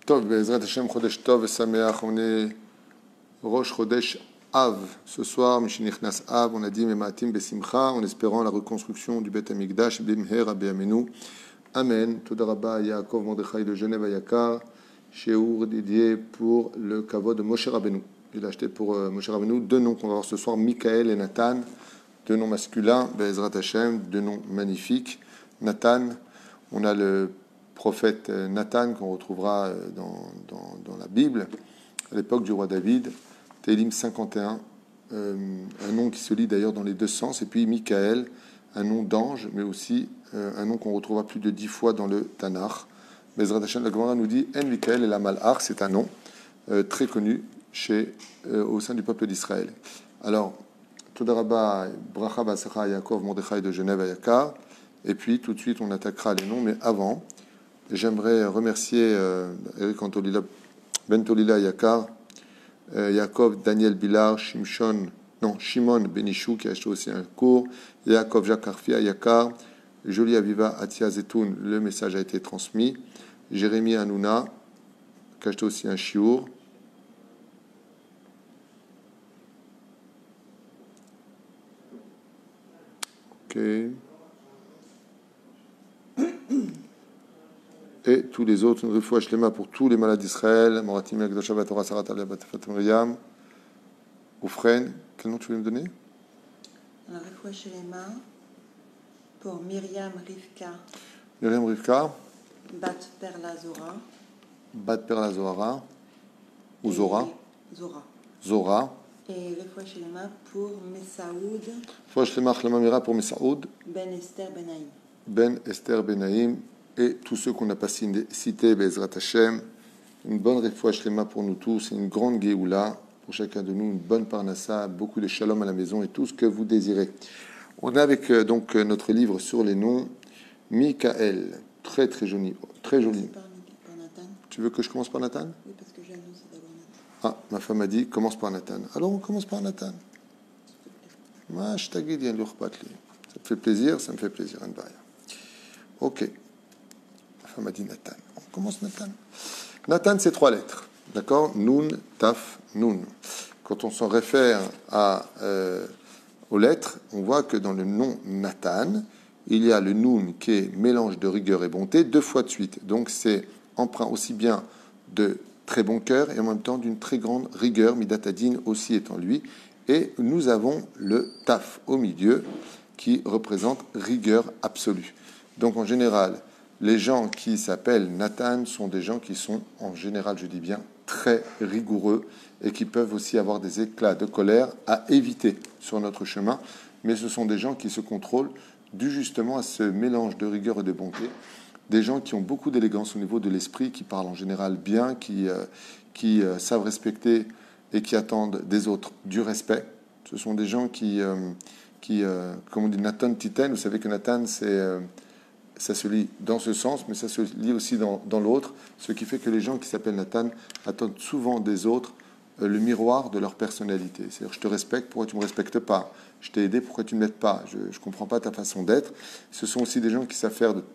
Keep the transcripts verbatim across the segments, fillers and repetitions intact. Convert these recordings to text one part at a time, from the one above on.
Tov, Bezrat Hashem, Chodesh Tov et Sameach, on est Rosh Chodesh Av. Ce soir, Mishinichnas Av, on a dit Mematim Besimcha, en espérant la reconstruction du Beth Amikdash, Bimher Rabbi Amenu. Amen. Toda Rabba Yaakov Mordechai de Genève à Yakar, Sheour dédié pour le kavod de Moshe Rabbeinu. Il a acheté pour euh, Moshe Rabbeinu deux noms qu'on va voir ce soir, Michael et Nathan, deux noms masculins, Bezrat Hashem, deux noms magnifiques. Nathan, on a le prophète Nathan qu'on retrouvera dans, dans, dans la Bible à l'époque du roi David, Télim cinquante et un, euh, un nom qui se lit d'ailleurs dans les deux sens, et puis Michael, un nom d'ange, mais aussi euh, un nom qu'on retrouvera plus de dix fois dans le Tanakh. Bezrat Hashem, la Gemara nous dit En Michael et la Malach, c'est un nom euh, très connu chez, euh, au sein du peuple d'Israël. Alors, Toda Rabba, Bracha Basacha Yaakov Mordechai de Genève à Yakar, et puis tout de suite on attaquera les noms, mais avant, j'aimerais remercier euh, Eric Antolila, Bentolila Yakar, euh, Yaakov Daniel Bilar, Shimshon, non, Shimon Benichou qui a acheté aussi un cours, Yaakov Jacques Arfia Yakar, Jolie Aviva Atia Zetoun, le message a été transmis, Jérémy Hanouna qui a acheté aussi un chiour. Ok. Et tous les autres, une fois Shlema pour tous les malades d'Israël, Moratim Ekdosha Batora Sarat Alia Batefat Miriam, Oufren, quel nom tu veux me donner? Un refoua Shlema pour Myriam Rivka. Myriam Rivka. Bat Perla Zora. Bat Perla Zohara. Ou Zora. Zora. Zora. Et refoua Shlema pour Messaoud. Refoua Shlema Chlema Mira pour Messaoud. Ben Esther Benaïm. Ben Esther Benaïm. Et tous ceux qu'on n'a pas cités, Bezrat Hashem, une bonne refoua shlema pour nous tous, une grande geoula pour chacun de nous, une bonne parnassa, beaucoup de shalom à la maison et tout ce que vous désirez. On est avec euh, donc notre livre sur les noms, Michael, très très joli, très joli. Par, par Nathan. Tu veux que je commence par Nathan? Oui, parce que j'ai annoncé d'abord Nathan. Ah, ma femme a dit, commence par Nathan. Alors on commence par Nathan. Moi, je t'ai dit, ça te fait plaisir, ça me fait plaisir, Anbaya. Ok. m'a dit Nathan. On commence Nathan. Nathan, c'est trois lettres. D'accord? Nun, Taf, Nun. Quand on s'en réfère à, euh, aux lettres, on voit que dans le nom Nathan, il y a le Nun qui est mélange de rigueur et bonté deux fois de suite. Donc c'est emprunt aussi bien de très bon cœur et en même temps d'une très grande rigueur. Midatadine aussi est en lui. Et nous avons le Taf au milieu qui représente rigueur absolue. Donc en général, les gens qui s'appellent Nathan sont des gens qui sont, en général, je dis bien, très rigoureux et qui peuvent aussi avoir des éclats de colère à éviter sur notre chemin. Mais ce sont des gens qui se contrôlent dû justement à ce mélange de rigueur et de bonté. Des gens qui ont beaucoup d'élégance au niveau de l'esprit, qui parlent en général bien, qui, euh, qui euh, savent respecter et qui attendent des autres du respect. Ce sont des gens qui, euh, qui euh, comme on dit, Nathan Titen. Vous savez que Nathan, c'est... Euh, ça se lit dans ce sens, mais ça se lit aussi dans, dans l'autre, ce qui fait que les gens qui s'appellent Nathan attendent souvent des autres euh, le miroir de leur personnalité. C'est-à-dire, je te respecte, pourquoi tu ne me respectes pas? Je t'ai aidé, pourquoi tu ne m'aides pas? Je ne comprends pas ta façon d'être. Ce sont aussi des gens qui savent faire de,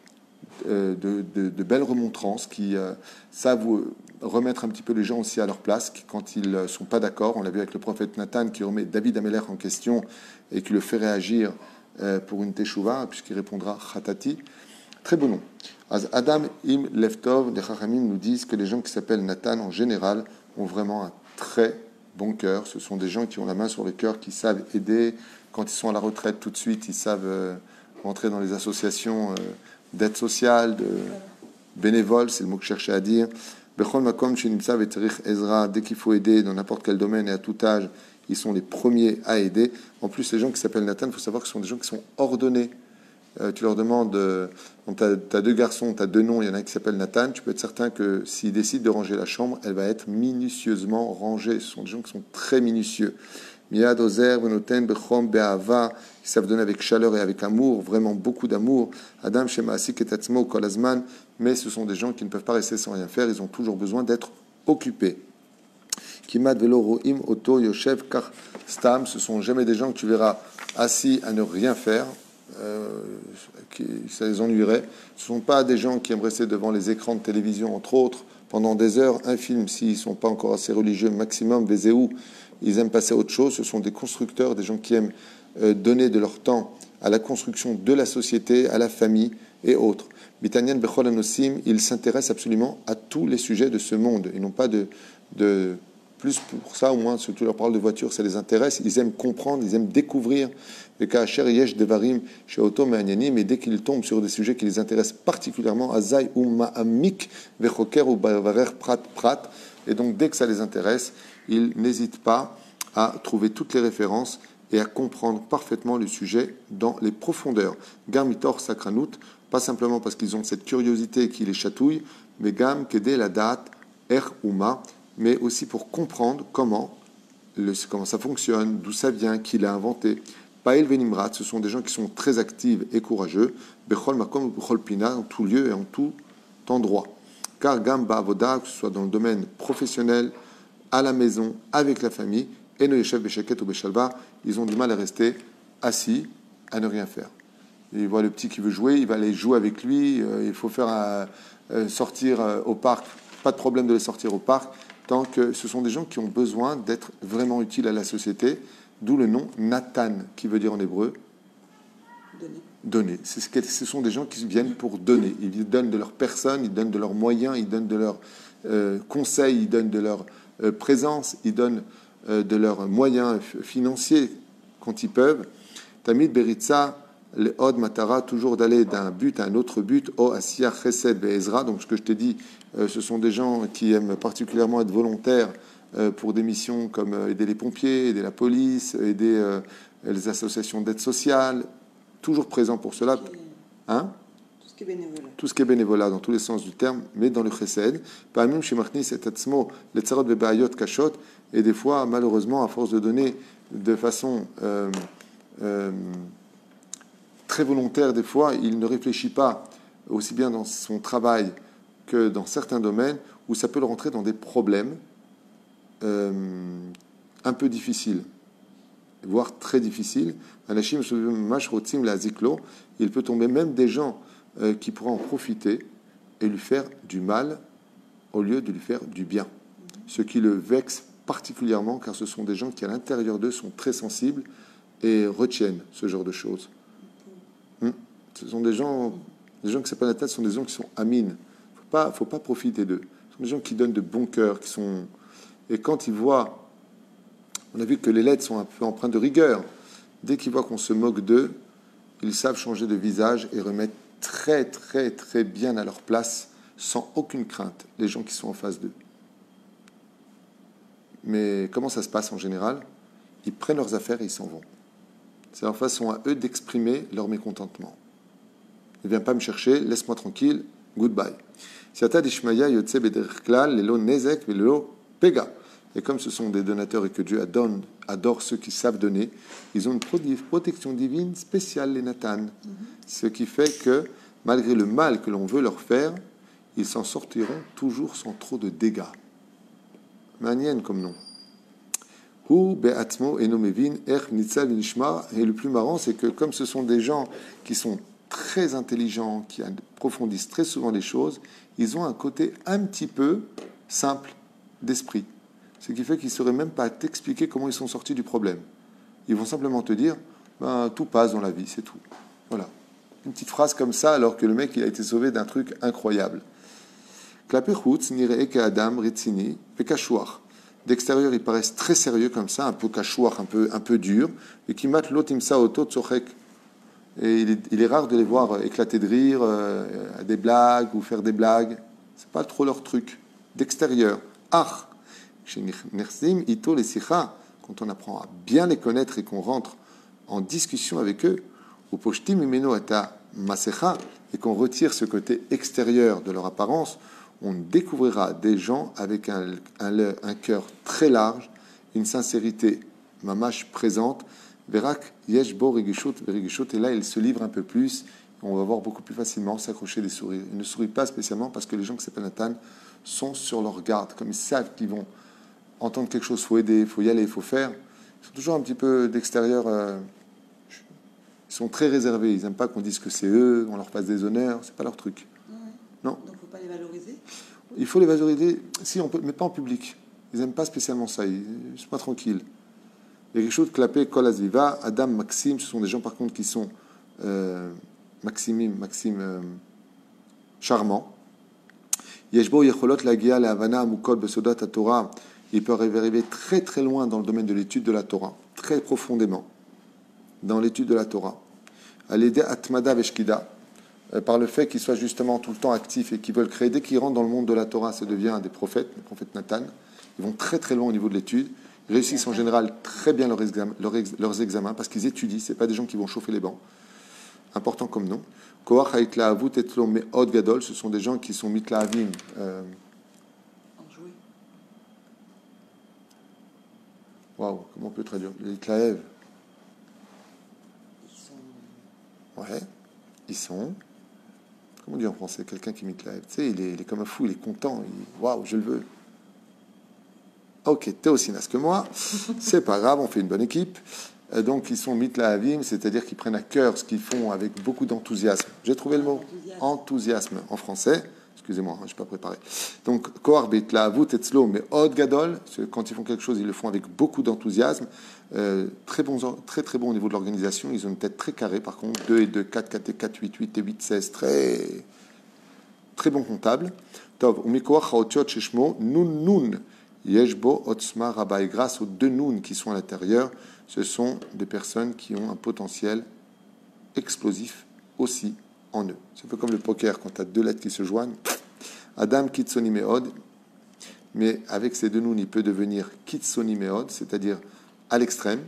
euh, de, de, de belles remontrances, qui euh, savent remettre un petit peu les gens aussi à leur place, qui, quand ils ne sont pas d'accord, on l'a vu avec le prophète Nathan, qui remet David Améler en question et qui le fait réagir pour une teshuva, puisqu'il répondra Khatati. Très bon nom. Adam Im Leftov, les Chachamim nous disent que les gens qui s'appellent Nathan, en général, ont vraiment un très bon cœur. Ce sont des gens qui ont la main sur le cœur, qui savent aider. Quand ils sont à la retraite, tout de suite, ils savent euh, rentrer dans les associations euh, d'aide sociale, de bénévoles, c'est le mot que je cherchais à dire. Bechol Makom Shenimsa Veterich Ezra, dès qu'il faut aider dans n'importe quel domaine et à tout âge, ils sont les premiers à aider. En plus, les gens qui s'appellent Nathan, il faut savoir que ce sont des gens qui sont ordonnés. Euh, tu leur demandes, euh, tu as deux garçons, tu as deux noms, il y en a un qui s'appelle Nathan, tu peux être certain que s'ils décident de ranger la chambre, elle va être minutieusement rangée. Ce sont des gens qui sont très minutieux. Miyad Ozer, Venoten, Bechom, Be'ava, qui savent donner avec chaleur et avec amour, vraiment beaucoup d'amour. Adam, Shema, Asik, Etatzmo, Kolazman, mais ce sont des gens qui ne peuvent pas rester sans rien faire, ils ont toujours besoin d'être occupés. Kimat velo roim oto yoshev kar stam, ce sont jamais des gens que tu verras assis à ne rien faire, euh, qui, ça les ennuierait. Ce ne sont pas des gens qui aiment rester devant les écrans de télévision, entre autres, pendant des heures un film, s'ils ne sont pas encore assez religieux, maximum, Vézéou, ils aiment passer à autre chose. Ce sont des constructeurs, des gens qui aiment euh, donner de leur temps à la construction de la société, à la famille et autres. Bitanyan Bechol Anosim, ils s'intéressent absolument à tous les sujets de ce monde. Ils n'ont pas de, de plus pour ça, au moins, surtout leur parole de voiture, ça les intéresse. Ils aiment comprendre, ils aiment découvrir. Et dès qu'ils tombent sur des sujets qui les intéressent particulièrement, Azai ou Ma'amik, Vechoker ou Bavarer Prat Prat. Et donc, dès que ça les intéresse, ils n'hésitent pas à trouver toutes les références et à comprendre parfaitement le sujet dans les profondeurs. Garmitor Sakranut, pas simplement parce qu'ils ont cette curiosité qui les chatouille, mais Gam Kede la date Er Uma, mais aussi pour comprendre comment, le, comment ça fonctionne, d'où ça vient, qui l'a inventé. Pael Venimrat, ce sont des gens qui sont très actifs et courageux. Bechol Makom, Bechol Pina, en tout lieu et en tout endroit. Car Gam Ba'avoda, que ce soit dans le domaine professionnel, à la maison, avec la famille, et no Yeshev Besheket ou Beshalva, ils ont du mal à rester assis, à ne rien faire. Il voit le petit qui veut jouer, il va aller jouer avec lui, euh, il faut faire euh, euh, sortir euh, au parc, pas de problème de les sortir au parc, tant que ce sont des gens qui ont besoin d'être vraiment utiles à la société, d'où le nom Nathan, qui veut dire en hébreu Donner. donner. C'est ce, que, ce sont des gens qui viennent pour donner. Ils donnent de leur personne, ils donnent de leurs moyens, ils donnent de leurs euh, conseils, ils donnent de leur euh, présence, ils donnent euh, de leurs moyens financiers quand ils peuvent. Tamid Beritza, le Od Matara, toujours d'aller d'un but à un autre but, O Asiya Chesed Be'ezra. Donc ce que je t'ai dit, euh, ce sont des gens qui aiment particulièrement être volontaires euh, pour des missions comme euh, aider les pompiers, aider la police, aider euh, les associations d'aide sociale, toujours présents pour cela. Hein? Tout ce qui est bénévolat. Tout ce qui est bénévolat dans tous les sens du terme, mais dans le chesed. Parmi chez Machnis et Tatsmo, les tsarot bebayot kashot, et des fois, malheureusement, à force de donner de façon euh, euh, très volontaire, des fois, il ne réfléchit pas aussi bien dans son travail que dans certains domaines où ça peut le rentrer dans des problèmes euh, un peu difficiles, voire très difficiles. Anashim mashrotzim la ziklo, il peut tomber même des gens euh, qui pourraient en profiter et lui faire du mal au lieu de lui faire du bien. Ce qui le vexe particulièrement, car ce sont des gens qui, à l'intérieur d'eux, sont très sensibles et retiennent ce genre de choses. Hmm. Ce sont des gens, des gens qui s'appellent la tête, ce sont des gens qui sont amines. Il faut pas, faut pas profiter d'eux. Ce sont des gens qui donnent de bon cœur, qui sont... Et quand ils voient, on a vu que les lettres sont un peu empreintes de rigueur. Dès qu'ils voient qu'on se moque d'eux, ils savent changer de visage et remettre très, très, très bien à leur place, sans aucune crainte, les gens qui sont en face d'eux. Mais comment ça se passe en général? Ils prennent leurs affaires et ils s'en vont. C'est leur façon à eux d'exprimer leur mécontentement. Ne viens pas me chercher, laisse-moi tranquille, goodbye. Et comme ce sont des donateurs et que Dieu adore, adore ceux qui savent donner, ils ont une protection divine spéciale, les Nathan. Mm-hmm. Ce qui fait que, malgré le mal que l'on veut leur faire, ils s'en sortiront toujours sans trop de dégâts. Manienne comme nom. Et le plus marrant, c'est que comme ce sont des gens qui sont très intelligents, qui approfondissent très souvent les choses, ils ont un côté un petit peu simple d'esprit. Ce qui fait qu'ils ne sauraient même pas t'expliquer comment ils sont sortis du problème. Ils vont simplement te dire, ben, tout passe dans la vie, c'est tout. Voilà. Une petite phrase comme ça, alors que le mec il a été sauvé d'un truc incroyable. D'extérieur, ils paraissent très sérieux comme ça, un peu cachouar, un peu, un peu dur, et qui matent l'otimsa auto tsochek. Et il est, il est rare de les voir éclater de rire, euh, à des blagues ou faire des blagues. C'est pas trop leur truc. D'extérieur. Ah, chez Nersim, Ito, les Sikha, quand on apprend à bien les connaître et qu'on rentre en discussion avec eux, ou Poshtim Imeno Ata Masecha, et qu'on retire ce côté extérieur de leur apparence, on découvrira des gens avec un, un, un cœur très large, une sincérité mamash présente. Verak yeshbo regishut verigishut, et là il se livre un peu plus. On va voir beaucoup plus facilement s'accrocher des sourires. Il ne sourit pas spécialement parce que les gens qui s'appellent Nathan sont sur leur garde, comme ils savent qu'ils vont entendre quelque chose, il faut aider, il faut y aller, il faut faire. Ils sont toujours un petit peu d'extérieur. Euh, ils sont très réservés. Ils n'aiment pas qu'on dise que c'est eux, on leur fasse des honneurs. C'est pas leur truc. Ouais. Non. Donc il ne faut pas les valoriser. Il faut les valoriser, si on peut, mais pas en public. Ils n'aiment pas spécialement ça, ils ne sont pas tranquilles. Il y a quelque chose de clapé, Kol Azviva, Adam, Maxime, ce sont des gens par contre qui sont euh, Maximim, Maxime, euh, charmants. Yeshbo Yecholot Lagia Lehavana Amukol Besodat Torah. Ils peuvent arriver très très loin dans le domaine de l'étude de la Torah, très profondément dans l'étude de la Torah. À l'aider Atmada Veshkida, euh, par le fait qu'ils soient justement tout le temps actifs et qu'ils veulent créer, dès qu'ils rentrent dans le monde de la Torah, ça devient des prophètes, le prophète Nathan. Ils vont très très loin au niveau de l'étude. Ils réussissent en général très bien leurs examens, leurs, ex, leurs examens parce qu'ils étudient. C'est pas des gens qui vont chauffer les bancs. Important comme nom. Koach Haitlaavut Etlo Me'od Gadol, ce sont des gens qui sont mitlaavim. Euh, Waouh, comment on peut traduire les Itlaev? Ils sont. Ouais, ils sont. Comment on dit en français? Quelqu'un qui m'itlaev. Tu sais, il est, il est comme un fou, il est content. Waouh, je le veux. Ok, t'es aussi naze que moi. C'est pas grave, on fait une bonne équipe. Euh, donc, ils sont mitlaavim, c'est-à-dire qu'ils prennent à cœur ce qu'ils font avec beaucoup d'enthousiasme. J'ai trouvé le mot enthousiasme, enthousiasme en français. Excusez-moi, je ne suis pas préparé. Donc, Kohar Beitlaavut Etzlo, mais Od Gadol, quand ils font quelque chose, ils le font avec beaucoup d'enthousiasme. Euh, très, bon, très, très bon au niveau de l'organisation. Ils ont une tête très carrée, par contre. deux et deux, quatre, quatre et quatre, huit, huit et huit, seize. Très, très bon comptable. Tov, Umikoach Haotiot Sheshmo, Nun Nun, Yeshbo Otzma Rabbi. Grâce aux deux Nun qui sont à l'intérieur, ce sont des personnes qui ont un potentiel explosif aussi en eux. C'est un peu comme le poker, quand tu as deux lettres qui se joignent. Adam Kitsoni Meod, mais avec ces deux nouns, il peut devenir Kitsoni Meod, c'est-à-dire à l'extrême,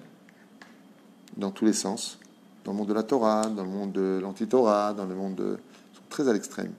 dans tous les sens, dans le monde de la Torah, dans le monde de l'anti-Torah, dans le monde de... Ils sont très à l'extrême.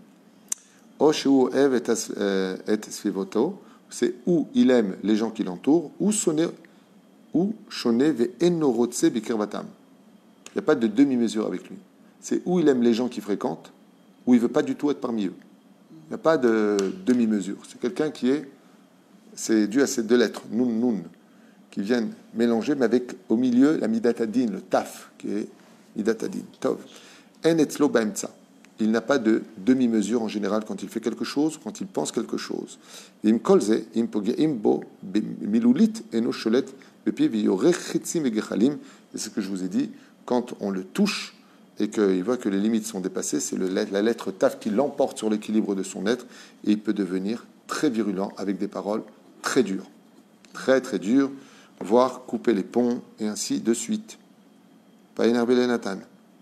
Oshu Ev et Svivoto, c'est où il aime les gens qui l'entourent, ou sonne, ou shone ve enorotse bikirvatam. Il n'y a pas de demi-mesure avec lui. C'est où il aime les gens qui fréquentent, où il ne veut pas du tout être parmi eux. Il n'y a pas de demi-mesure. C'est quelqu'un qui est... C'est dû à ces deux lettres, nun, nun, qui viennent mélanger, mais avec au milieu la midatadin, le taf, qui est midatadin, tov. En etzlo baemtsa. Il n'a pas de demi-mesure en général quand il fait quelque chose, quand il pense quelque chose. Im kolze, im pogeim bo, milulit, eno sholet, bepi viyorechitzim egechalim. Et c'est ce que je vous ai dit, quand on le touche, et qu'il voit que les limites sont dépassées, c'est le, la lettre taf qui l'emporte sur l'équilibre de son être, et il peut devenir très virulent avec des paroles très dures. Très très dures, voire couper les ponts, et ainsi de suite. Pas énerver les Nathan.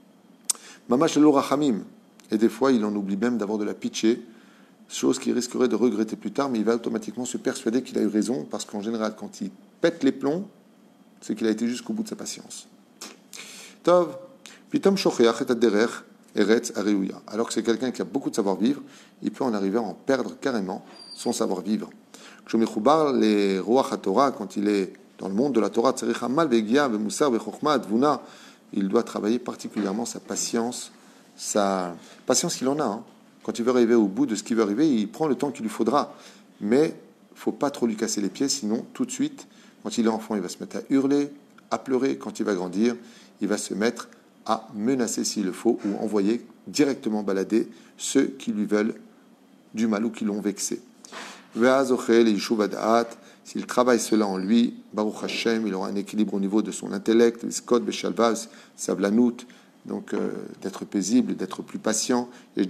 Mamash lo rachamim. Et des fois, il en oublie même d'avoir de la pitché, chose qu'il risquerait de regretter plus tard, mais il va automatiquement se persuader qu'il a eu raison, parce qu'en général, quand il pète les plombs, c'est qu'il a été jusqu'au bout de sa patience. Tov. Alors que c'est quelqu'un qui a beaucoup de savoir-vivre, il peut en arriver à en perdre carrément son savoir-vivre. Les Ruach HaTorah, quand il est dans le monde de la Torah, il doit travailler particulièrement sa patience, sa patience il en a. Hein. Quand il veut arriver au bout de ce qu'il veut arriver, il prend le temps qu'il lui faudra. Mais il ne faut pas trop lui casser les pieds, sinon tout de suite, quand il est enfant, il va se mettre à hurler, à pleurer. Quand il va grandir, il va se mettre à menacer s'il le faut, ou envoyer directement balader ceux qui lui veulent du mal ou qui l'ont vexé. S'il travaille cela en lui, Baruch Hashem, il aura un équilibre au niveau de son intellect, donc euh, d'être paisible, d'être plus patient.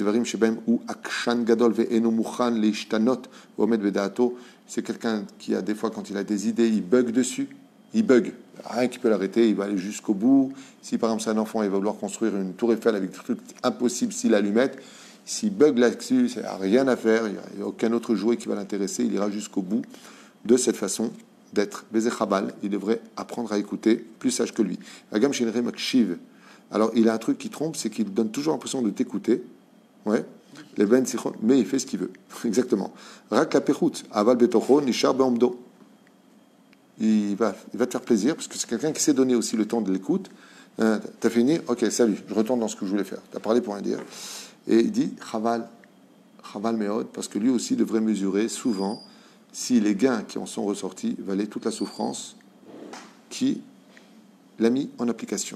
C'est quelqu'un qui a des fois, quand il a des idées, il bug dessus. Il bug. Rien qui peut l'arrêter, il va aller jusqu'au bout. Si par exemple c'est un enfant, il va vouloir construire une tour Eiffel avec des trucs impossibles s'il allumette, s'il bug là-dessus, il n'y a rien à faire, il n'y a aucun autre jouet qui va l'intéresser, il ira jusqu'au bout. De cette façon d'être Bézé Chabal, il devrait apprendre à écouter, plus sage que lui. Agam Shinre Makshiv. Alors il a un truc qui trompe, c'est qu'il donne toujours l'impression de t'écouter. Ouais. Les ben sichon, mais il fait ce qu'il veut. Exactement. Rak la pechut, aval betocho, nishar beomdo. Il va, il va te faire plaisir, parce que c'est quelqu'un qui sait donner aussi le temps de l'écoute. Euh, t'as fini? Ok, salut, je retourne dans ce que je voulais faire. T'as parlé pour rien dire. Et il dit, chaval, chaval meod, parce que lui aussi devrait mesurer souvent si les gains qui en sont ressortis valaient toute la souffrance qui l'a mis en application.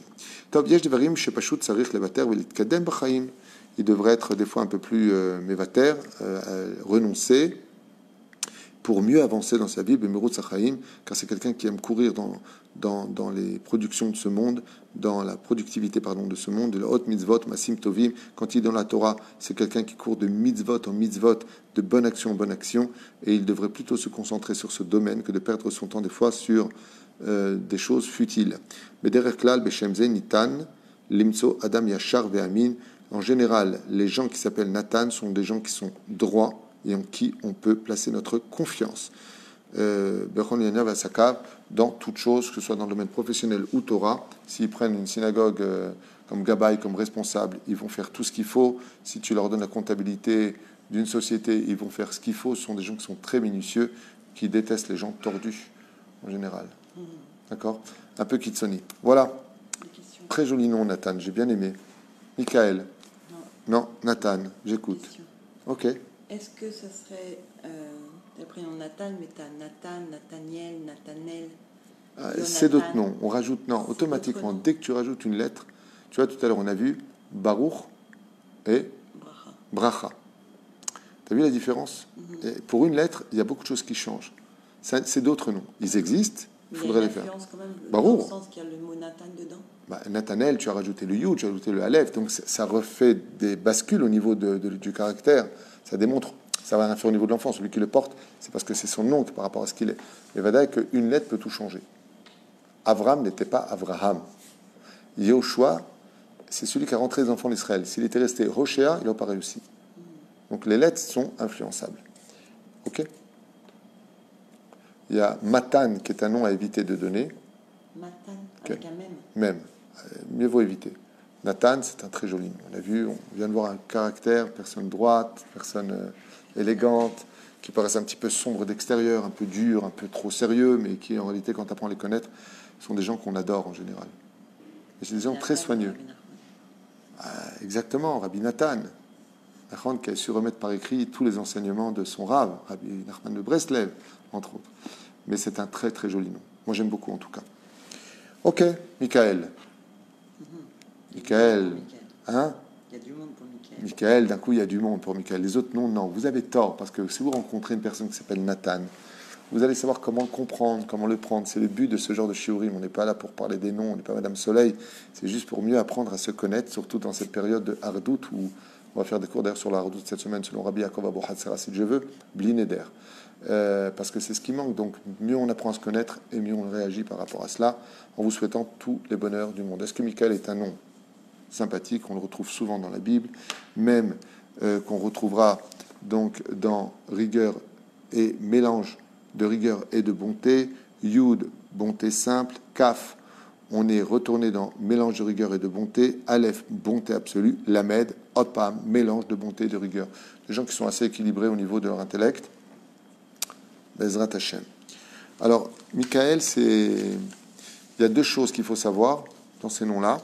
Il devrait être des fois un peu plus euh, mévater, euh, renoncer, pour mieux avancer dans sa vie, Bemirut Sachaim, car c'est quelqu'un qui aime courir dans, dans, dans les productions de ce monde, dans la productivité pardon, de ce monde, de la haute mitzvot, Masim Tovim. Quand il est dans la Torah, c'est quelqu'un qui court de mitzvot en mitzvot, de bonne action en bonne action, et il devrait plutôt se concentrer sur ce domaine que de perdre son temps des fois sur euh, des choses futiles. Mais derrière Klal, Beshem Ze Nitan, Limtso Adam Yachar Ve'amin. En général, les gens qui s'appellent Nathan sont des gens qui sont droits et en qui on peut placer notre confiance. Euh, dans toute chose, que ce soit dans le domaine professionnel ou Torah, s'ils prennent une synagogue euh, comme Gabay, comme responsable, ils vont faire tout ce qu'il faut. Si tu leur donnes la comptabilité d'une société, ils vont faire ce qu'il faut. Ce sont des gens qui sont très minutieux, qui détestent les gens tordus, en général. Mmh. D'accord ? Un peu Kitsoni. Voilà. Très joli nom, Nathan. J'ai bien aimé. Michael. Non, non Nathan. J'écoute. Question. Ok. Est-ce que ça serait... Euh, t'as pris nom Nathan, mais t'as Nathan, Nathaniel, Nathanel... Ah, c'est d'autres noms. On rajoute... Non, automatiquement, dès que tu rajoutes une lettre... Tu vois, tout à l'heure, on a vu Baruch et Bracha. Bracha. T'as vu la différence ? Mm-hmm. Et pour une lettre, il y a beaucoup de choses qui changent. Ça, c'est d'autres noms. Ils existent, il faudrait les faire. Quand même, Baruch. Dans le sens qu'il y a le mot Nathan dedans. Bah, Nathanel, tu as rajouté le Yud, tu as rajouté le Aleph. Donc ça refait des bascules au niveau de, de, du caractère. Ça démontre... Ça va rien faire au niveau de l'enfant. Celui qui le porte, c'est parce que c'est son nom par rapport à ce qu'il est. Mais Vadaï qu'une lettre peut tout changer. Avram n'était pas Avraham. Yehoshua, c'est celui qui a rentré les enfants d'Israël. S'il était resté Roshea, il n'aurait pas réussi. Donc les lettres sont influençables. Ok ? Il y a Matan, qui est un nom à éviter de donner. Matan, avec okay. un même. Même. Mieux vaut éviter. Nathan, c'est un très joli nom. On a vu, on vient de voir un caractère, personne droite, personne... Euh, élégantes, qui paraissent un petit peu sombres d'extérieur, un peu durs, un peu trop sérieux, mais qui, en réalité, quand tu apprends à les connaître, sont des gens qu'on adore en général. Et c'est des gens très soigneux. Ah, exactement, Rabbi Nathan, qui a su remettre par écrit tous les enseignements de son Rav, Rabbi Nachman de Breslev, entre autres. Mais c'est un très, très joli nom. Moi, j'aime beaucoup, en tout cas. Ok, Michael. Mm-hmm. Michael. Hein? Il y a du monde pour Michael. Michael, d'un coup, il y a du monde pour Michael. Les autres noms, non. Vous avez tort, parce que si vous rencontrez une personne qui s'appelle Nathan, vous allez savoir comment le comprendre, comment le prendre. C'est le but de ce genre de shiurim. On n'est pas là pour parler des noms, on n'est pas Madame Soleil. C'est juste pour mieux apprendre à se connaître, surtout dans cette période de Hardout, où on va faire des cours d'ailleurs sur la Hardout cette semaine, selon Rabbi Yaakov Abou Hatzera, si je veux, Blineder. Euh, parce que c'est ce qui manque. Donc, mieux on apprend à se connaître, et mieux on réagit par rapport à cela, en vous souhaitant tous les bonheurs du monde. Est-ce que Michael est un nom sympathique, on le retrouve souvent dans la Bible, même euh, qu'on retrouvera donc dans rigueur et mélange de rigueur et de bonté, Yud, bonté simple, Kaf, on est retourné dans mélange de rigueur et de bonté, Aleph, bonté absolue, Lamed, Opam, mélange de bonté et de rigueur. Des gens qui sont assez équilibrés au niveau de leur intellect. Bezrat Hashem. Alors, Michael, c'est... il y a deux choses qu'il faut savoir dans ces noms-là.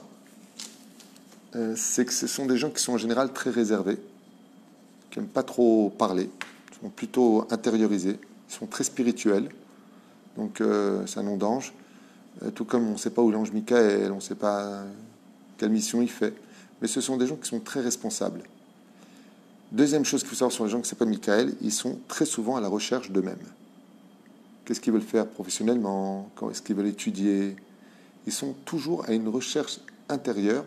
Euh, c'est que ce sont des gens qui sont en général très réservés, qui n'aiment pas trop parler, qui sont plutôt intériorisés, ils sont très spirituels, donc euh, c'est un nom d'ange, euh, tout comme on ne sait pas où l'ange Michael, on ne sait pas quelle mission il fait, mais ce sont des gens qui sont très responsables. Deuxième chose qu'il faut savoir sur les gens qui s'appellent Michael, ils sont très souvent à la recherche d'eux-mêmes. Qu'est-ce qu'ils veulent faire professionnellement, quand est-ce qu'ils veulent étudier, ils sont toujours à une recherche intérieure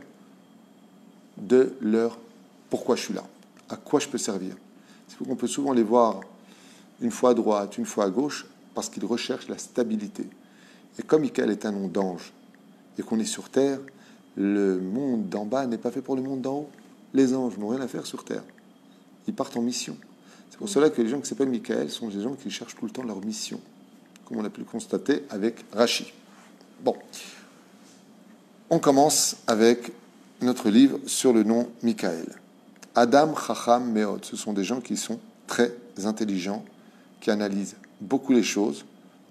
de leur pourquoi je suis là, à quoi je peux servir. C'est qu'on peut souvent les voir une fois à droite, une fois à gauche, parce qu'ils recherchent la stabilité. Et comme Michael est un nom d'ange, et qu'on est sur terre, le monde d'en bas n'est pas fait pour le monde d'en haut. Les anges n'ont rien à faire sur terre. Ils partent en mission. C'est pour cela que les gens qui s'appellent Michael sont des gens qui cherchent tout le temps leur mission, comme on a pu le constater avec Rashi. Bon, on commence avec notre livre sur le nom Michael. Adam Chacham Meod, ce sont des gens qui sont très intelligents, qui analysent beaucoup les choses.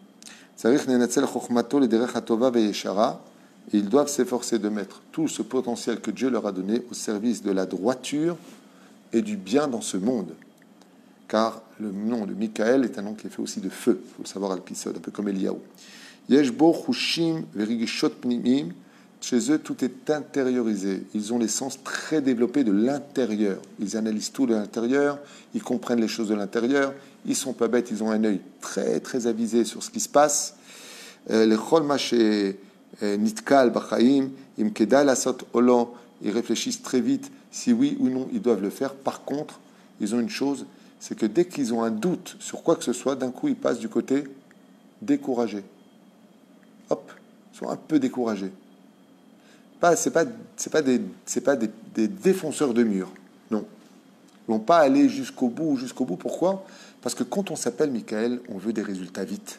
Ils doivent s'efforcer de mettre tout ce potentiel que Dieu leur a donné au service de la droiture et du bien dans ce monde. Car le nom de Michael est un nom qui est fait aussi de feu, il faut le savoir à l'épisode, un peu comme Eliaou. Yeshbo Chushim Verigishot Pnimim Chez eux, tout est intériorisé. Ils ont les sens très développés de l'intérieur. Ils analysent tout de l'intérieur, ils comprennent les choses de l'intérieur. Ils sont pas bêtes, ils ont un œil très, très avisé sur ce qui se passe. Les cholma chez nitkal bachaim, im kedai lasot olo, ils réfléchissent très vite si oui ou non ils doivent le faire. Par contre, ils ont une chose, c'est que dès qu'ils ont un doute sur quoi que ce soit, d'un coup, ils passent du côté découragé. Hop, ils sont un peu découragés. Pas, c'est pas, c'est pas, des, c'est pas des, des défonceurs de murs, non. Ils ne vont pas aller jusqu'au bout, jusqu'au bout. Pourquoi ? Parce que quand on s'appelle Michael, on veut des résultats vite.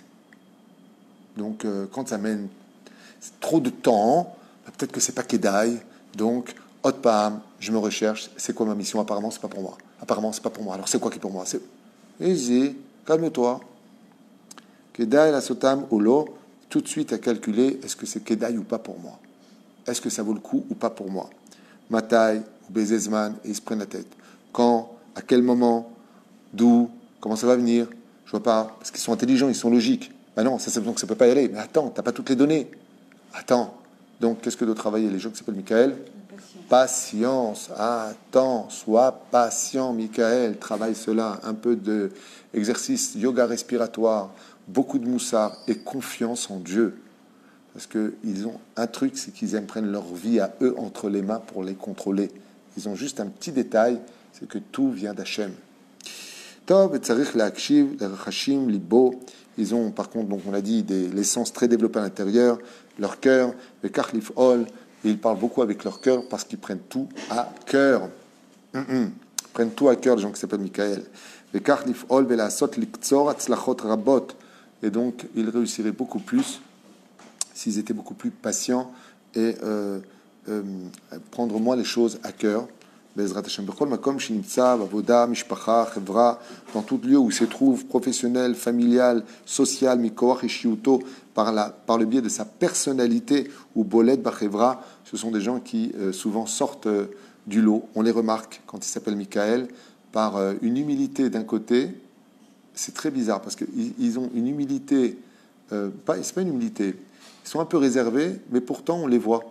Donc, euh, quand ça mène trop de temps, bah, peut-être que c'est pas Kedai. Donc, hot pam, je me recherche. C'est quoi ma mission ? Apparemment, c'est pas pour moi. Apparemment, c'est pas pour moi. Alors, c'est quoi qui est pour moi ? C'est easy, calme-toi. Kedai la sotam ou lo, tout de suite à calculer, est-ce que c'est Kedai ou pas pour moi ? Est-ce que ça vaut le coup ou pas pour moi ? Matai ou Bezezman, et ils se prennent la tête. Quand, à quel moment, d'où, comment ça va venir ? Je vois pas, parce qu'ils sont intelligents, ils sont logiques. Ben non, ça, ça, donc ça peut pas y aller. Mais attends, t'as pas toutes les données. Attends. Donc, qu'est-ce que doit travailler les gens qui s'appellent Michael ? Patience. Attends, sois patient, Michael. Travaille cela. Un peu d'exercice yoga respiratoire, beaucoup de moussard et confiance en Dieu. Parce qu'ils ont un truc, c'est qu'ils aiment prendre leur vie à eux entre les mains pour les contrôler. Ils ont juste un petit détail, c'est que tout vient d'Hachem. Tov, tzarich la'akshiv, l'rachashim, libo. Ils ont, par contre, donc on l'a dit, des, l'essence très développée à l'intérieur, leur cœur, le kachlif ol, et ils parlent beaucoup avec leur cœur parce qu'ils prennent tout à cœur. Mm-mm. Ils prennent tout à cœur, les gens qui s'appellent Michael. Le kachlif ol, velasot liktzor, atzlachot rabot. Et donc, ils réussiraient beaucoup plus s'ils étaient beaucoup plus patients et euh, euh, prendre moins les choses à cœur. Bezrat Hashem, bechol makom shenimtza, avoda, mishpacha, chevra, dans tout lieu où il se trouve, professionnel, familial, social, mikoach et shiuto, par, la, par le biais de sa personnalité, ou bolet bachevra, ce sont des gens qui euh, souvent sortent euh, du lot. On les remarque quand ils s'appellent Michael, par euh, une humilité d'un côté. C'est très bizarre parce qu'ils ils ont une humilité, euh, pas, c'est pas une humilité, ils sont un peu réservés, mais pourtant on les voit.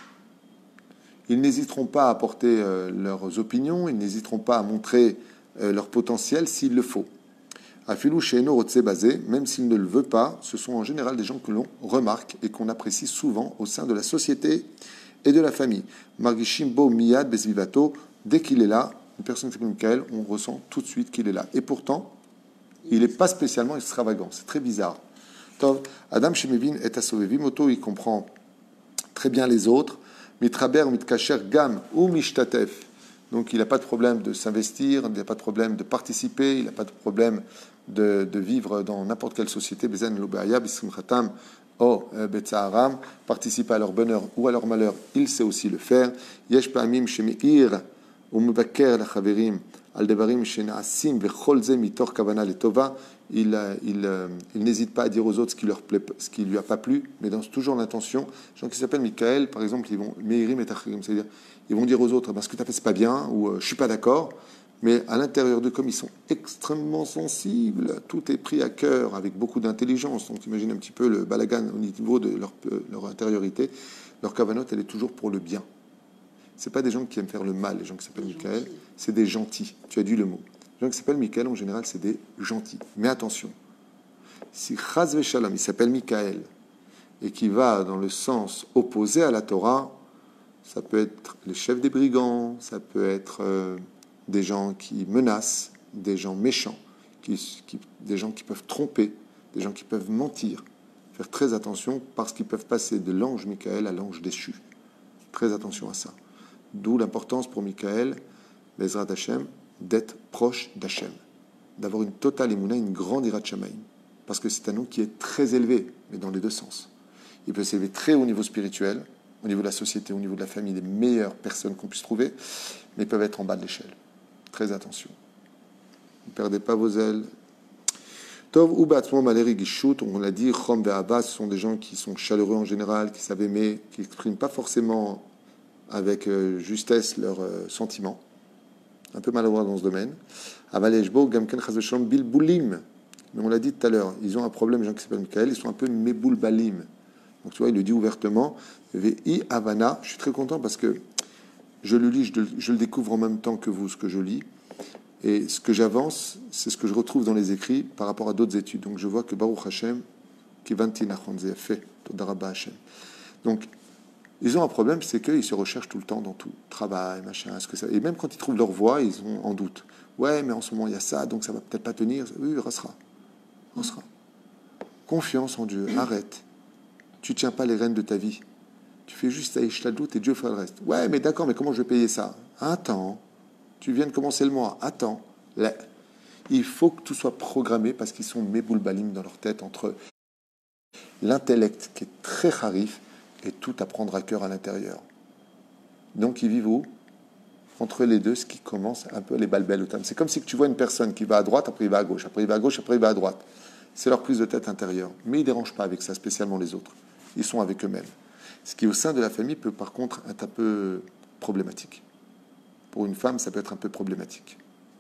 Ils n'hésiteront pas à apporter euh, leurs opinions, ils n'hésiteront pas à montrer euh, leur potentiel s'il le faut. Afilou Sheino Rotse Basé, même s'il ne le veut pas, ce sont en général des gens que l'on remarque et qu'on apprécie souvent au sein de la société et de la famille. Margishim Bo Miyad Besvivato, dès qu'il est là, une personne qui s'appelle Michael, on ressent tout de suite qu'il est là. Et pourtant, il n'est pas spécialement extravagant, c'est très bizarre. Adam Shemevin est assovevi moto, il comprend très bien les autres. Mitraber, mitkacher, gam ou mishtatef. Donc il n'a pas de problème de s'investir, il n'a pas de problème de participer, il n'a pas de problème de, de vivre dans n'importe quelle société. Bezen l'obaya, bisimchatam, o betzaharam, participer à leur bonheur ou à leur malheur, il sait aussi le faire. Yesh pa'amim shemeir ou mebaker la chaverim. Al devarim shenasim vechol ze mitor kavana letova. Il, il, il n'hésite pas à dire aux autres ce qui leur plaît, ce qui lui a pas plu, mais dans toujours l'intention. Les gens qui s'appellent Michael, par exemple, ils vont meirim et tachirim, c'est-à-dire ils vont dire aux autres bah, ce que tu as fait c'est pas bien ou euh, je suis pas d'accord, mais à l'intérieur d'eux, comme ils sont extrêmement sensibles, tout est pris à cœur avec beaucoup d'intelligence. Donc imagine un petit peu le balagan au niveau de leur, leur intériorité. Leur kavanote, elle est toujours pour le bien. C'est pas des gens qui aiment faire le mal, les gens qui s'appellent Michael, c'est des gentils. Tu as dit le mot. Les gens qui s'appellent Michael, en général, c'est des gentils. Mais attention, si Chaz Veshalom, il s'appelle Michael, et qui va dans le sens opposé à la Torah, ça peut être les chefs des brigands, ça peut être euh, des gens qui menacent, des gens méchants, qui, qui, des gens qui peuvent tromper, des gens qui peuvent mentir. Faire très attention, parce qu'ils peuvent passer de l'ange Michael à l'ange déchu. Très attention à ça. D'où l'importance pour Michael, Bezrat Hashem, d'être proche d'Hachem, d'avoir une totale émouna, une grande ira de Shamaïm, parce que c'est un nom qui est très élevé, mais dans les deux sens. Il peut s'élever très haut au niveau spirituel, au niveau de la société, au niveau de la famille, des meilleures personnes qu'on puisse trouver, mais ils peuvent être en bas de l'échelle. Très attention. Ne perdez pas vos ailes. Tov ou Batsmo Maleri Gishut, on l'a dit, Chom Ve'Abba, ce sont des gens qui sont chaleureux en général, qui savent aimer, qui n'expriment pas forcément avec euh, justesse leurs euh, sentiments. Un peu maladroit dans ce domaine. Avalejbo, Gamken Chazveshom, Bilboulim. Mais on l'a dit tout à l'heure, ils ont un problème, les gens qui s'appellent Michael, ils sont un peu Meboulbalim. Donc tu vois, il le dit ouvertement. Ve'i Havana. Je suis très content parce que je le lis, je, je le découvre en même temps que vous, ce que je lis. Et ce que j'avance, c'est ce que je retrouve dans les écrits par rapport à d'autres études. Donc je vois que Baruch Hashem, qui vanti nachon fait, Todarabba Hashem. Donc ils ont un problème, c'est qu'ils se recherchent tout le temps dans tout. Travail, machin, est-ce que ça... Et même quand ils trouvent leur voie, ils ont en doute. Ouais, mais en ce moment, il y a ça, donc ça va peut-être pas tenir. Oui, il restera. Il restera. Confiance en Dieu, arrête. Tu tiens pas les rênes de ta vie. Tu fais juste à Ishtadlout et Dieu fera le reste. Ouais, mais d'accord, mais comment je vais payer ça? Attends. Tu viens de commencer le mois. Attends. Là, il faut que tout soit programmé parce qu'ils sont méboulbalim dans leur tête entre l'intellect qui est très harif et tout à prendre à cœur à l'intérieur. Donc ils vivent où? Entre les deux, ce qui commence un peu les balbelles. C'est comme si tu vois une personne qui va à droite, après il va à gauche, après il va à gauche, après il va à droite. C'est leur prise de tête intérieure. Mais ils ne dérangent pas avec ça, spécialement les autres. Ils sont avec eux-mêmes. Ce qui, au sein de la famille, peut par contre être un peu problématique. Pour une femme, ça peut être un peu problématique.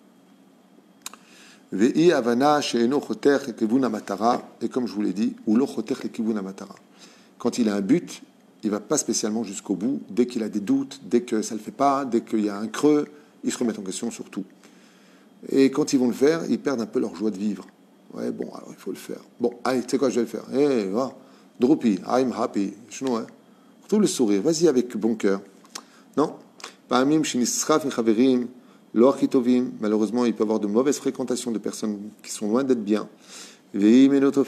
Ve'i Havana she'eno choter lekivun hamatara. Et comme je vous l'ai dit, ou lo choter lekivun hamatara. Quand il a un but, il ne va pas spécialement jusqu'au bout. Dès qu'il a des doutes, dès que ça ne le fait pas, dès qu'il y a un creux, ils se remettent en question sur tout. Et quand ils vont le faire, ils perdent un peu leur joie de vivre. Ouais, bon, alors il faut le faire. Bon, allez, tu sais quoi, je vais le faire. Eh, hey, va. Dropi, I'm happy. Chnou, hein. Retrouve le sourire. Vas-y avec bon cœur. Non. Malheureusement, il peut y avoir de mauvaises fréquentations de personnes qui sont loin d'être bien. Et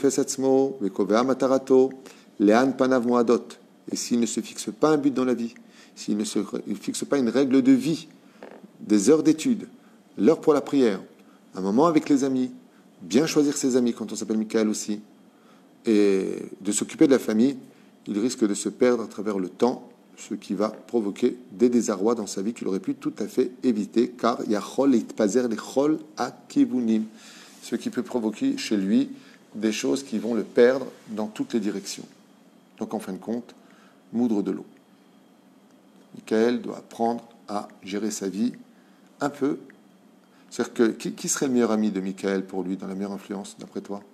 s'il ne se fixe pas un but dans la vie, s'il ne se fixe pas une règle de vie, des heures d'études, l'heure pour la prière, un moment avec les amis, bien choisir ses amis quand on s'appelle Michael aussi, et de s'occuper de la famille, il risque de se perdre à travers le temps, ce qui va provoquer des désarrois dans sa vie qu'il aurait pu tout à fait éviter, car yachol itpazer lechol akivunim, ce qui peut provoquer chez lui des choses qui vont le perdre dans toutes les directions. Donc en fin de compte, moudre de l'eau. Michael doit apprendre à gérer sa vie un peu. C'est-à-dire que qui, qui serait le meilleur ami de Michael pour lui, dans la meilleure influence, d'après toi?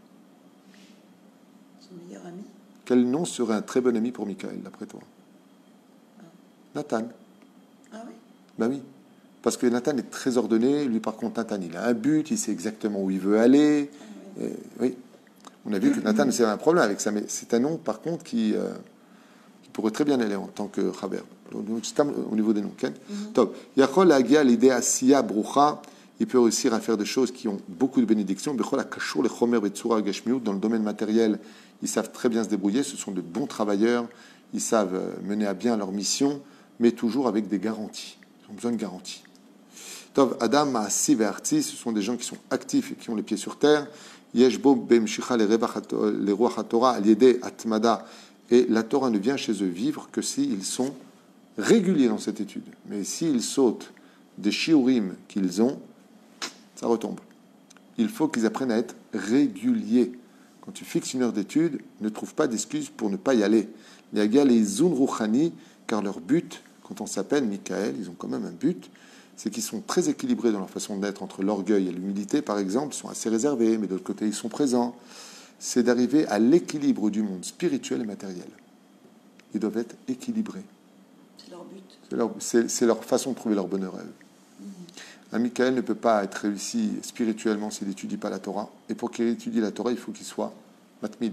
Son meilleur ami? Quel nom serait un très bon ami pour Michael, d'après toi? Ah. Nathan. Ah oui? Ben oui. Parce que Nathan est très ordonné. Lui, par contre, Nathan, il a un but, il sait exactement où il veut aller. Ah oui. Et, oui. On a vu que Nathan, c'est un problème avec ça, mais c'est un nom, par contre, qui, euh, qui pourrait très bien aller en tant que Chaber. Au niveau des noms. Top. Yachol Agia l'idée Asiya Brucha, il peut réussir à faire des choses qui ont beaucoup de bénédictions. Bechol Akashur le Chomer Betsura Gashmiut, dans le domaine matériel, ils savent très bien se débrouiller. Ce sont de bons travailleurs. Ils savent mener à bien leur mission, mais toujours avec des garanties. Ils ont besoin de garanties. Tov Adam Maasi Ve'arti, ce sont des gens qui sont actifs et qui ont les pieds sur terre. Yeshbo Bemshicha le Ruach HaTorah Aliede Atmada, et la Torah ne vient chez eux vivre que s'ils sont réguliers dans cette étude. Mais s'ils sautent des shiurim qu'ils ont, ça retombe. Il faut qu'ils apprennent à être réguliers. Quand tu fixes une heure d'étude, ne trouve pas d'excuses pour ne pas y aller. Il y a les Zun Rouchani, car leur but, quand on s'appelle Michael, ils ont quand même un but, c'est qu'ils sont très équilibrés dans leur façon d'être, entre l'orgueil et l'humilité, par exemple, ils sont assez réservés, mais de l'autre côté, ils sont présents. C'est d'arriver à l'équilibre du monde spirituel et matériel. Ils doivent être équilibrés. C'est leur but. C'est leur, c'est, c'est leur façon de trouver leur bonheur à eux. Mm-hmm. Un Michael ne peut pas être réussi spirituellement s'il n'étudie pas la Torah. Et pour qu'il étudie la Torah, il faut qu'il soit matmid,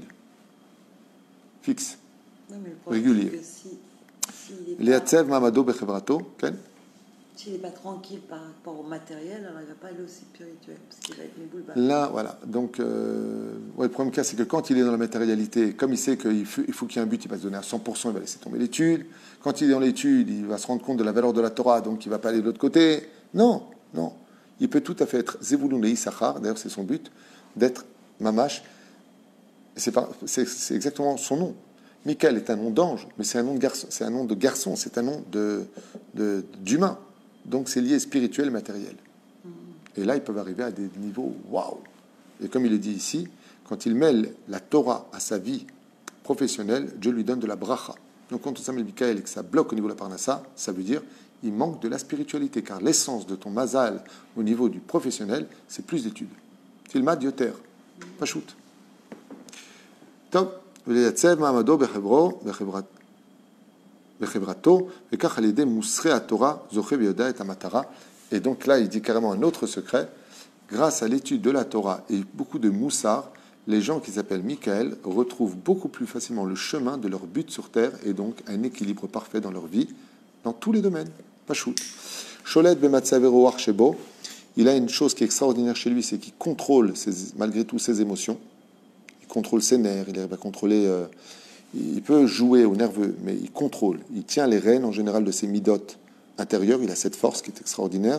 fixe, oui, mais le régulier. Si, si Liatzev mamado bechevrato, Ken? S'il n'est pas tranquille par rapport au matériel, alors il ne va pas aller aussi spirituel, parce qu'il va être mes boules bas. Là, voilà. Donc, euh, ouais, le problème cas, c'est que quand il est dans la matérialité, comme il sait qu'il faut, il faut qu'il y ait un but, il va se donner à cent pour cent, il va laisser tomber l'étude. Quand il est dans l'étude, il va se rendre compte de la valeur de la Torah, donc il ne va pas aller de l'autre côté. Non, non. Il peut tout à fait être Zevulun et Issachar, d'ailleurs c'est son but, d'être Mamash. C'est, pas, c'est, c'est exactement son nom. Michael est un nom d'ange, mais c'est un nom de garçon, c'est un nom de, garçon, c'est un nom de, de, d'humain. Donc c'est lié spirituel, matériel. Et là, ils peuvent arriver à des niveaux waouh. Et comme il est dit ici, quand il mêle la Torah à sa vie professionnelle, Dieu lui donne de la bracha. Donc quand on s'appelle Michael et que ça bloque au niveau de la parnassa, ça veut dire il manque de la spiritualité, car l'essence de ton mazal au niveau du professionnel, c'est plus d'études. Tilma dioter, pas shoot. Top. ולייצב מעמדו בחברו, בחברת, בחברתו, וכך על ידי מוסרי התורה, זוכה ויודע את המטרה. Et donc là, il dit carrément un autre secret. Grâce à l'étude de la Torah et beaucoup de moussar, les gens qui s'appellent Michael retrouvent beaucoup plus facilement le chemin de leur but sur terre et donc un équilibre parfait dans leur vie, dans tous les domaines. Pachout. Sholet bematzavero archebo, il a une chose qui est extraordinaire chez lui, c'est qu'il contrôle ses, malgré tout ses émotions. Il contrôle ses nerfs, il arrive à contrôler. Euh, il peut jouer au nerveux, mais il contrôle. Il tient les rênes en général de ses midotes intérieures. Il a cette force qui est extraordinaire.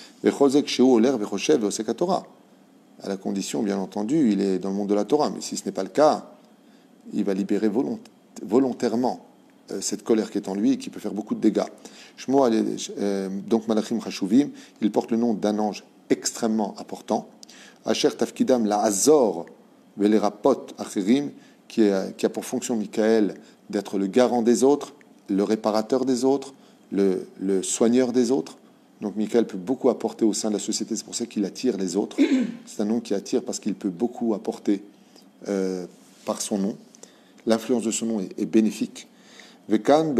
À la condition, bien entendu, il est dans le monde de la Torah. Mais si ce n'est pas le cas, il va libérer volont- volontairement euh, cette colère qui est en lui et qui peut faire beaucoup de dégâts. Shmo, euh, donc Malachim Chashuvim, il porte le nom d'un ange extrêmement important. Asher Tafkidam la Azor Velerapot Achirim, qui, qui a pour fonction, Michael, d'être le garant des autres, le réparateur des autres, le, le soigneur des autres. Donc Michael peut beaucoup apporter au sein de la société, c'est pour ça qu'il attire les autres. C'est un nom qui attire parce qu'il peut beaucoup apporter euh, par son nom. L'influence de son nom est, est bénéfique. Il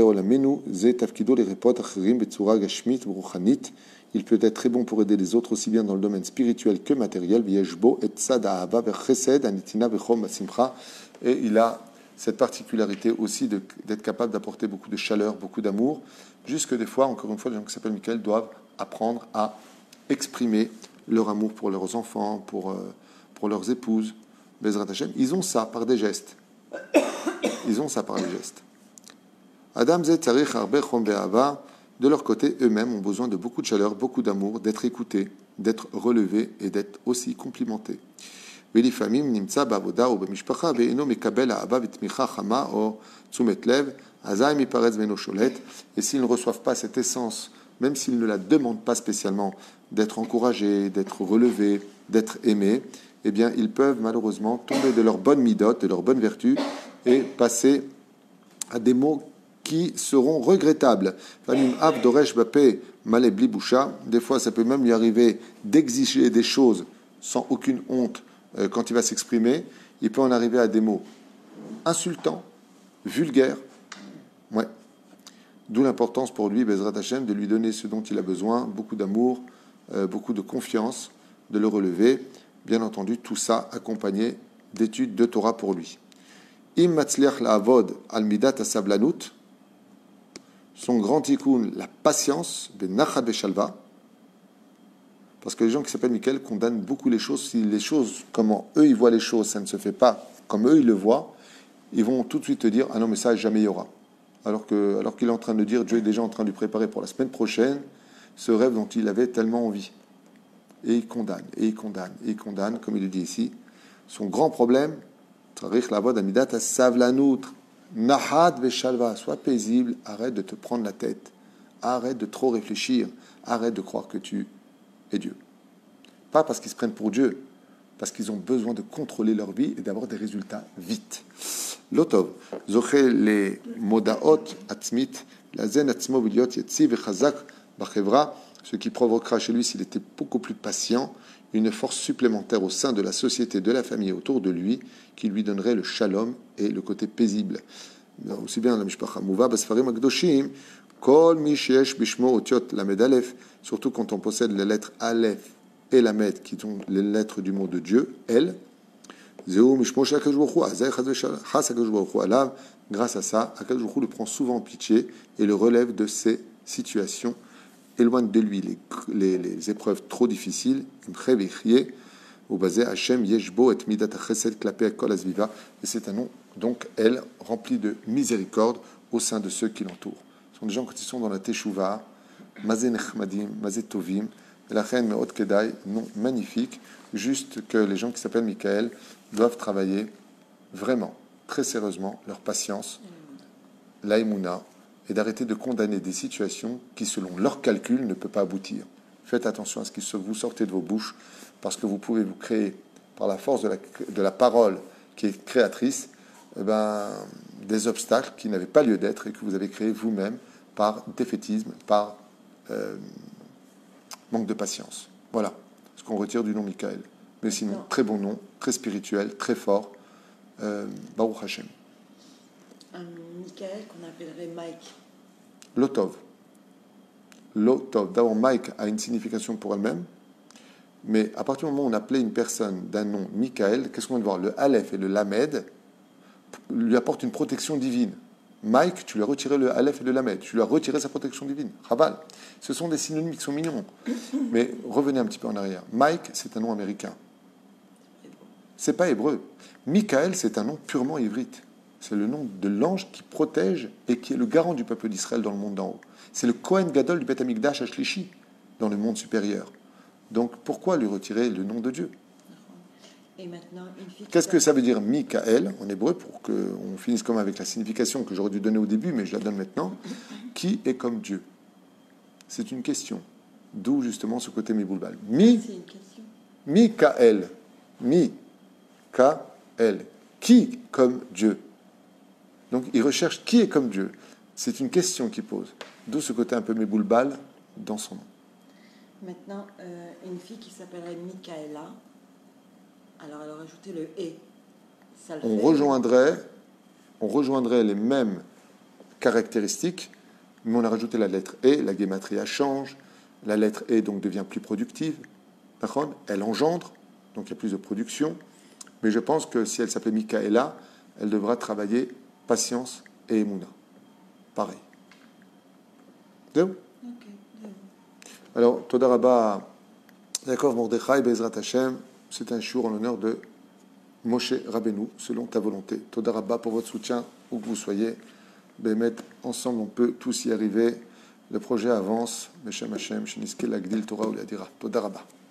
peut être très bon pour aider les autres aussi bien dans le domaine spirituel que matériel. Et il a cette particularité aussi de, d'être capable d'apporter beaucoup de chaleur, beaucoup d'amour, jusque des fois, encore une fois, les gens qui s'appellent Michael doivent apprendre à exprimer leur amour pour leurs enfants, pour, euh, pour leurs épouses. Bezrat Hashem, ils ont ça par des gestes. Ils ont ça par des gestes. Adam Zé Tsarich Arbe Chom Be'ava, de leur côté, eux-mêmes ont besoin de beaucoup de chaleur, beaucoup d'amour, d'être écoutés, d'être relevés et d'être aussi complimentés. ולפעמים נמצא בעבודה או במשפחה ואינו מקבל אהבה ותמיכה חמה או תשומת לב, אזי מפרץ ואינו שולט. Et s'ils ne reçoivent pas cette essence, même s'ils ne la demandent pas spécialement, d'être encouragés, d'être relevés, d'être aimés, eh bien, ils peuvent malheureusement tomber de leur bonne midote, de leur bonne vertu, et passer à des mots qui seront regrettables. Des fois, ça peut même lui arriver d'exiger des choses sans aucune honte quand il va s'exprimer. Il peut en arriver à des mots insultants, vulgaires. Ouais. D'où l'importance pour lui, Bezrat Hashem, de lui donner ce dont il a besoin, beaucoup d'amour, euh, beaucoup de confiance, de le relever. Bien entendu, tout ça accompagné d'études de Torah pour lui. Im matzliach la'avod al midat asablanut, son grand tikkun, la patience, ben nachad beshalva, parce que les gens qui s'appellent Michael condamnent beaucoup les choses. Si les choses, comment eux ils voient les choses, ça ne se fait pas comme eux ils le voient, ils vont tout de suite te dire ah non mais ça jamais il y aura. Alors que alors qu'il est en train de dire, Dieu est déjà en train de lui préparer pour la semaine prochaine ce rêve dont il avait tellement envie. Et il condamne, et il condamne, et il condamne, comme il le dit ici. Son grand problème, Tarich lavod amidat asavlanut, nahad veshalva, sois paisible, arrête de te prendre la tête, arrête de trop réfléchir, arrête de croire que tu es Dieu. Pas parce qu'ils se prennent pour Dieu, parce qu'ils ont besoin de contrôler leur vie et d'avoir des résultats vite. Lotov, zoche les modaot atzmit, la zen atzmo viliot yetzi vechazak bachevra, ce qui provoquera chez lui, s'il était beaucoup plus patient, une force supplémentaire au sein de la société, de la famille autour de lui, qui lui donnerait le shalom et le côté paisible. Aussi bien la mishpacha mouva basfarim akdoshim, kol mi sheyesh bishmo otiot lamed aleph, surtout quand on possède les lettres aleph et lamed, qui sont les lettres du mot de Dieu, elle, zeu mishmo shakadosh baruch hu, azay chas hakadosh baruch hu alav, grâce à ça, Hakadosh baruch hu le prend souvent en pitié et le relève de ses situations, éloigne de lui les, les, les épreuves trop difficiles, et c'est un nom, donc, elle, rempli de miséricorde au sein de ceux qui l'entourent. Ce sont des gens quand ils sont dans la Teshuvah, Mazé Nechmadim, Mazé Tovim, la reine Meot Kedai, nom magnifique, juste que les gens qui s'appellent Michael doivent travailler vraiment, très sérieusement, leur patience, l'aïmouna, et d'arrêter de condamner des situations qui, selon leurs calculs, ne peuvent pas aboutir. Faites attention à ce que vous sortez de vos bouches, parce que vous pouvez vous créer, par la force de la, de la parole qui est créatrice, eh ben, des obstacles qui n'avaient pas lieu d'être et que vous avez créés vous-même par défaitisme, par euh, manque de patience. Voilà ce qu'on retire du nom Michael. Mais sinon, très bon nom, très spirituel, très fort. Euh, Baruch Hashem. un Michael qu'on appellerait Mike. Lotov. Lotov. D'abord, Mike a une signification pour elle-même, mais à partir du moment où on appelait une personne d'un nom Michael, qu'est-ce qu'on vient de voir? Le Aleph et le Lamed lui apportent une protection divine. Mike, tu lui as retiré le Aleph et le Lamed, tu lui as retiré sa protection divine. Rabal. Ce sont des synonymes qui sont mignons. Mais revenez un petit peu en arrière. Mike, c'est un nom américain. C'est pas hébreu. Michael, c'est un nom purement hébrite. C'est le nom de l'ange qui protège et qui est le garant du peuple d'Israël dans le monde d'en haut. C'est le Kohen Gadol du Beth Amikdash à Shlishi, dans le monde supérieur. Donc pourquoi lui retirer le nom de Dieu? Et maintenant, une fille. Qu'est-ce que ça veut dire Michael en hébreu, pour qu'on finisse comme avec la signification que j'aurais dû donner au début, mais je la donne maintenant? Qui est comme Dieu? C'est une question. D'où justement ce côté Miboulbal. Mi, C'est une question. Michael. Mi-Ka-El. Qui comme Dieu? Donc il recherche qui est comme Dieu. C'est une question qu'il pose. D'où ce côté un peu Miboulbal dans son nom. Maintenant, euh, une fille qui s'appellerait Michaela. Alors, elle aurait ajouté le « et ». Ça le On fait. rejoindrait, on rejoindrait les mêmes caractéristiques, mais on a rajouté la lettre « et », la guématria change, la lettre « et » donc devient plus productive, elle engendre, donc il y a plus de production, mais je pense que si elle s'appelait Michaela, elle devra travailler patience et émouna. Pareil. D'accord. Ok, Alors, Toda Rabba, Yaakov Mordechai, Bezrat Hashem, c'est un shiur en l'honneur de Moshe Rabbeinu, selon ta volonté. Toda Rabba pour votre soutien, où que vous soyez. Bémet, ensemble, on peut tous y arriver. Le projet avance. Beshem Hashem, Sheniske Lagdil Torah ou Yadira. Toda Rabba.